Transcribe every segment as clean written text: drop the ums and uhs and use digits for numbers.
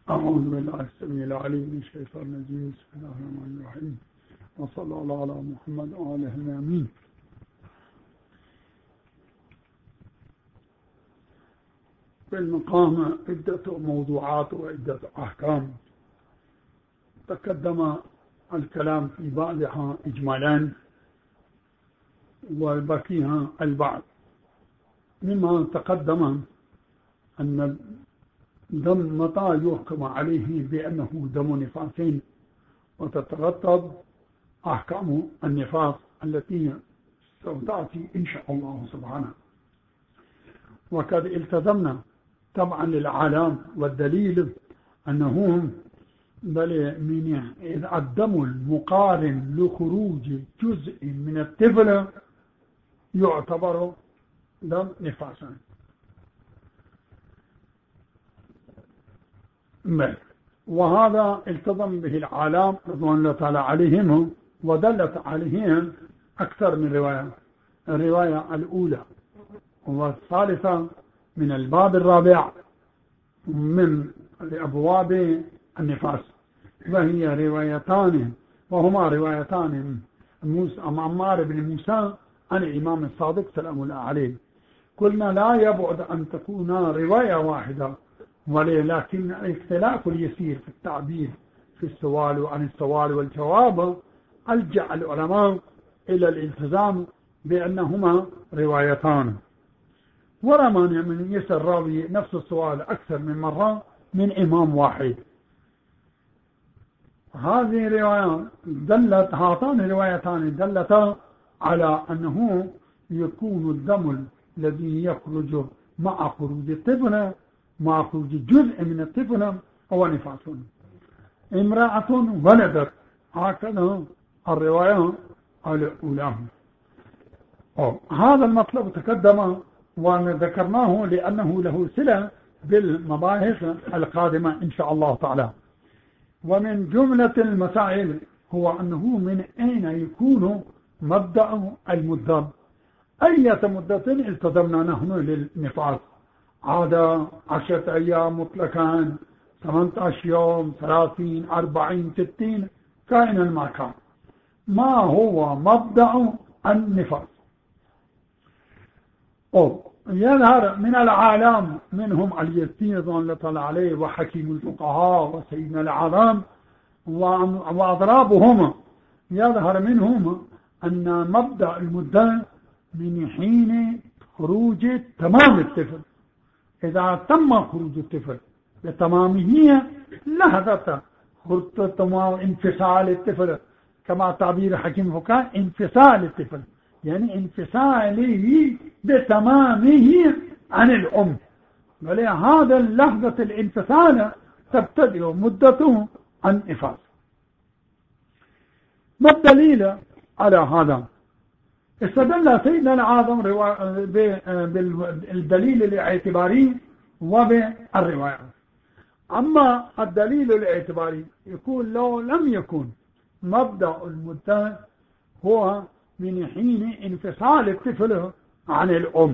أعوذ بالله السميع العليم من الشيطان الرجيم. بسم الله الرحمن الرحيم، وصلى الله على محمد وآله الأمين. بالمقام عدة موضوعات وعدة أحكام تقدم الكلام في بعضها إجمالا وبقيها البعض. مما تقدم أن الدم متى يحكم عليه بأنه دم نفاس، وتترتب أحكام النفاس التي ستأتي إن شاء الله سبحانه. وقد التزمنا طبعا للعالم والدليل أنه من الدم المقارن لخروج جزء من الطفل يعتبر دم نفاسا. وهذا التزم به العالم رضوان الله تعالى عليهم، ودلت عليهم أكثر من رواية. الرواية الأولى والثالثة من الباب الرابع من أبواب النفاس، وهي روايتان، وهما روايتان عمار بن موسى عن الإمام الصادق سلام الله عليه. قلنا لا يبعد أن تكون رواية واحدة، ولكن الاختلاف اليسير في التعبير في السؤال وعن السؤال والجواب ألجأ العلماء إلى الالتزام بأنهما روايتان، ولا مانع من يسأل راوي نفس السؤال أكثر من مرة من إمام واحد. هذه الروايات هاتان الروايتان دلتا على أنه يكون الدم الذي يخرج مع خروج الطفل، مع خروج جزء من الطفل، هو نفاس. امرأة ولدت، هكذا الرواية الأولى. هذا المطلب تقدم وذكرناه لأنه له صلة بالمباحث القادمة إن شاء الله تعالى. ومن جملة المسائل هو أنه من أين يكون مبدأ المدة، أية مدة التزمنا نحن للنفاس، عادة 10 أيام مطلقا، 18 يوم، 30، 40، 60، كائنا ما كان. ما هو مبدأ النفاس؟ يظهر من العالم منهم اليسير رضوان الله تعالى عليه وحكيم الفقهاء وسيدنا العظام وأضرابهم، يظهر منهم أن مبدأ المدة من حين خروج تمام الطفل. إذا تم خروج الطفل بتمامه لحظة تمام انفصال الطفل، كما تعبير حكيم الفقهاء انفصال الطفل، يعني انفصاله بتمامه عن الأم، ولهذا لحظة الانفصال تبتدئ مدته النفاس. ما الدليل على هذا؟ استدل سيدنا العظم بالدليل الاعتباري وبالرواية. أما الدليل الاعتباري يقول لو لم يكن مبدأ المدة هو من حين انفصال الطفل عن الأم،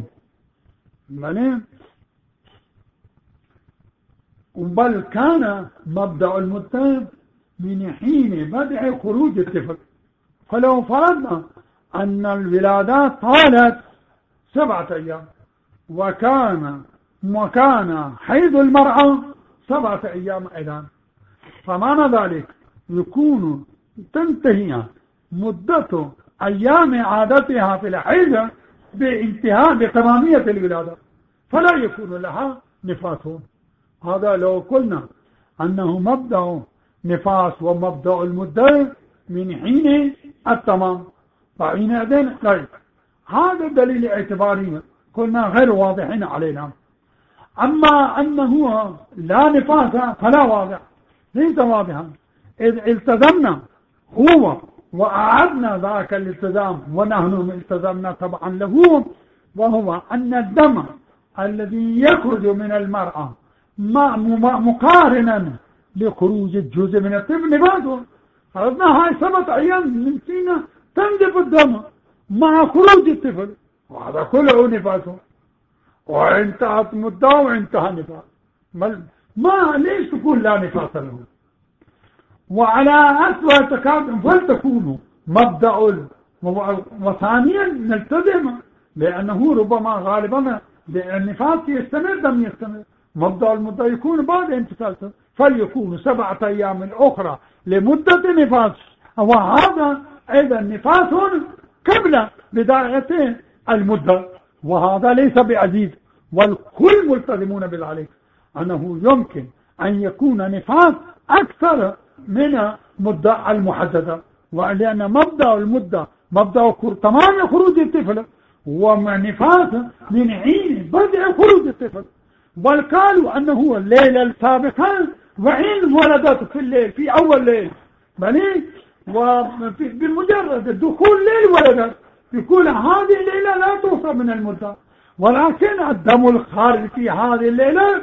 بل كان مبدأ المدة من حين بدء خروج الطفل. فلو فرضنا أن الولادات طالت 7 أيام وكان حيض المرأة 7 أيام أيضا، فمعنى ذلك يكون تنتهي مدة أيام عادتها في الحيض بانتهاء بتمامية الولادة، فلا يكون لها نفاس. هذا لو قلنا أنه مبدأ نفاس ومبدأ المدة من حين التمام، فحينئذ لا. هذا الدليل الاعتباري قلنا غير واضحين علينا. أما أنه لا نفاس فلا واضح، ليس واضحا، إذ التزمنا هو وأعدنا ذاك الالتزام ونحن التزمنا طبعا له، وهو أن الدم الذي يخرج من المرأة مقارنا لخروج الجزء من الطفل نفاسه. فرضنا هاي 7 أيام من سنة تنزف الدم مع خروج الطفل، وهذا كله نفاسه، وانتهت مدة وانتهى نفاس. ما ليش تكون لا نفاس له؟ وعلى أسوأ تكاد فلتكونوا مبدأ وثانيا نلتزم لأنه ربما غالبا النفاس يستمر لم يستمر. مبدأ المدة يكون بعد انتفاس، فليكون 7 أيام أخرى لمدة نفاس، وهذا أيضا نفاس قبل بداية المدة، وهذا ليس بعزيز، والكل ملتزمون بذلك أنه يمكن أن يكون نفاس أكثر من مدة المحددة، ولأن مبدأ المدة مبدأ تمام خروج الطفل، ونفاس من حين بدء خروج الطفل. بل قالوا أنه الليلة السابقة وإن ولدت في الليل في أول ليل بل بمجرد الدخول ليل ولدت، يقول هذه الليلة لا توصل من المدة، ولكن الدم الخارج في هذه الليلة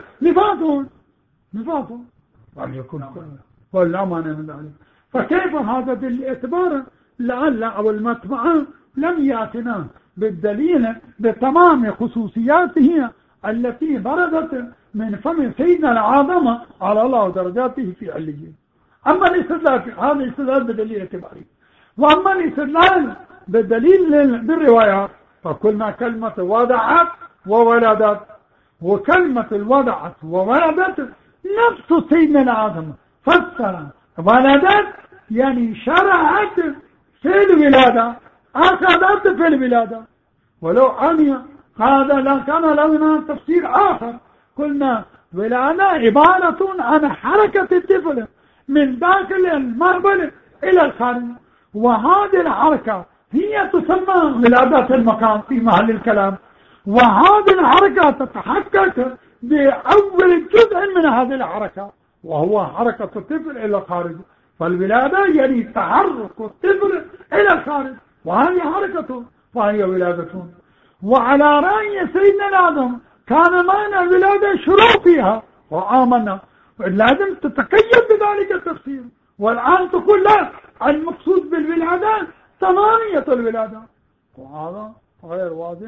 نفاس وليكن ولا مانع من ذلك. فكيف هذا بالاعتبار لعل أو المتبع لم يأتنا بالدليل بتمام خصوصياته التي بردت من فم سيدنا العظمة على الله درجاته في عليين. أما الاستدلال هذا الاستدلال بدليل اعتباري، وأما الاستدلال بالدليل بالروايات فقلنا كلمة وضعت وولدت، وكلمة الوضعت وولدت نفس سيدنا العظمة فسر ولدت يعني شرعت في الولادة، أخذت في الولادة، ولو أن هذا لا كان لنا تفسير آخر قلنا ولادة عبارة عن حركة الطفل من داخل المهبل إلى الخارج، وهذه الحركة هي تسمى ولادة المكان في محل الكلام، وهذه الحركة تتحقق بأول جزء من هذه الحركة وهو حركة الطفل إلى الخارج. فالولادة يعني تحرك الطفل إلى الخارج، وهذه حركة فهي ولادة. وعلى رأي سيدنا العظم كان معنى الولادة شروع فيها وآمنا، لازم تتقيد بذلك التفسير. والآن تقول لا، المقصود بالولادة ثمانية الولادة، وهذا غير واضح.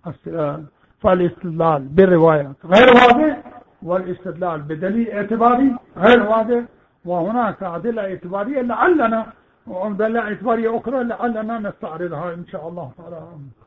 فالاستدلال بالروايات غير واضح، والاستدلال بدليل اعتباري غير واضح، وهناك أدلة اعتبارية لعلنا وأدلة اعتبارية أخرى لعلنا نستعرضها إن شاء الله تعالى.